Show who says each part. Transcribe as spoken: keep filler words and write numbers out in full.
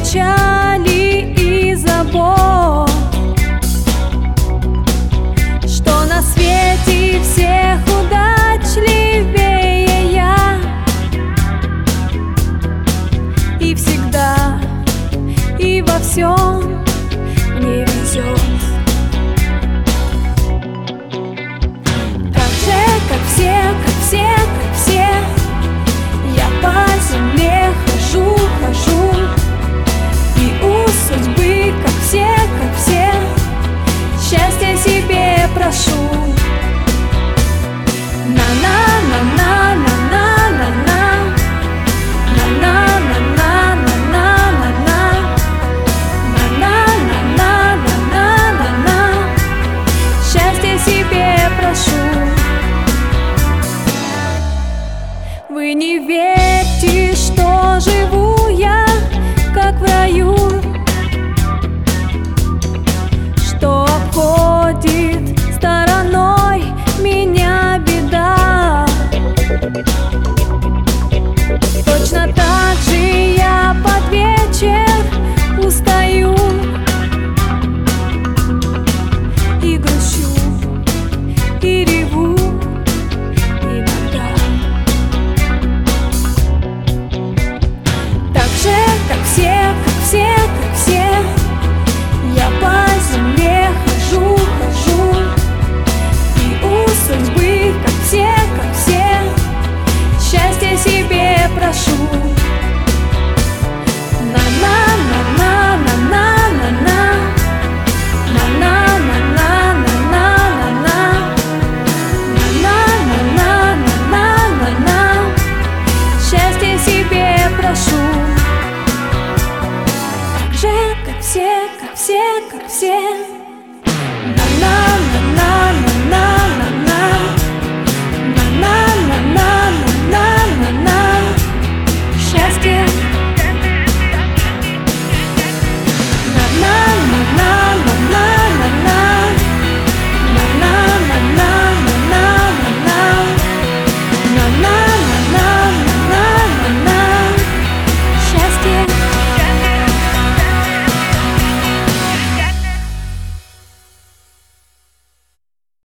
Speaker 1: печали и забот, что на свете всех удачливее я, и всегда, и во всем мне везет. Так же, как все, как все, как все, я по земле хожу, хожу, и у судьбы, как все, как все, счастья себе прошу. На-на-на-на-на-на-на-на, на-на-на-на-на-на-на, на-на-на-на-на-на-на, счастья себе прошу. Вы не верьте, что живу я, как в раю, что обходит стороной меня беда. Точно так же